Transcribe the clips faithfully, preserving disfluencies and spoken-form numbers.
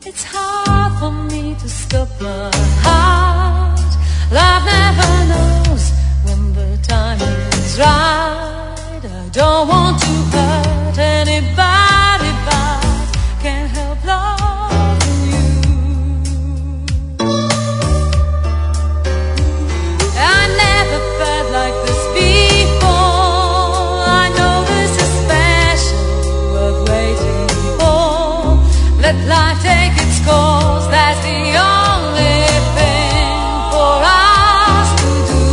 It's hard for me to stop my heart. Love never knows when the time is right. I don't want to hurt anybody, but can't help loving you. I never felt like this before. I know this is special, worth waiting for. Let life take its course, that's the only thing for us to do.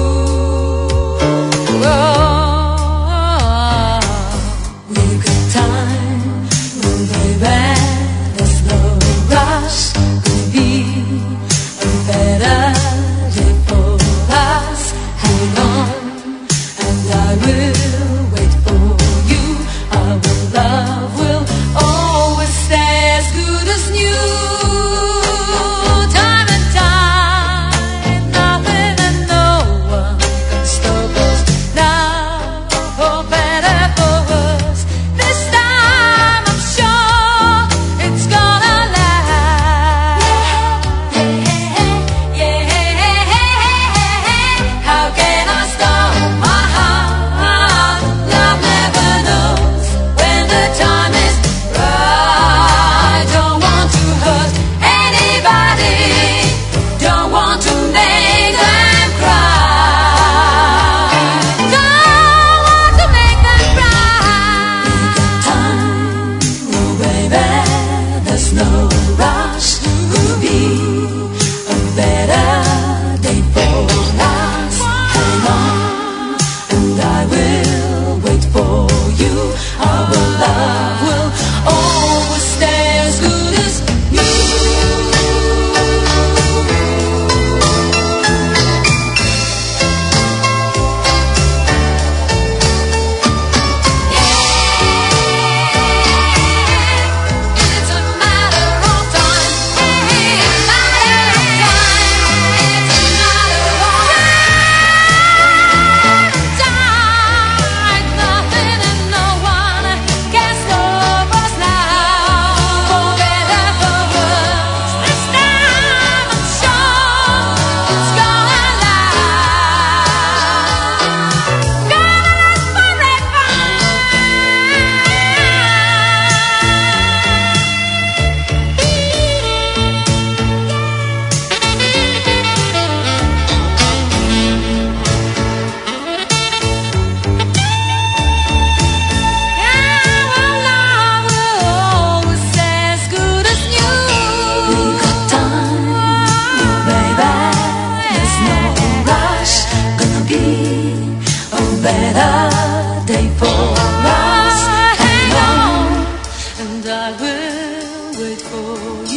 Oh, we've got time, oh baby, there's no rush. Could be a better day for us. Hang on, and I will wait for you. Our love will always stay as good as new. Time and tide, nothing and no one can stop us now. For better, for worse, this time I'm sure it's gonna last. Yeah, yeah. How can I stop my heart? Love never knows when the time is right. Don't want to hurt anybody, don't want to make them cry, don't want to make them cry. Time, oh baby, there's no rush. Could be a better day for us. Hang on, and I will wait for you. Our love will always stay as good as new. It's a matter of time. It's a matter of time. It's a matter of time. Nothing and no one can stop us now. For better, for worse, this time I'm sure it's gonna last. Gonna last forever. Our love will always stay as good as new. We've got time, oh baby, there's no rush. Gonna be a better day for us. Hang on, and I will wait for you.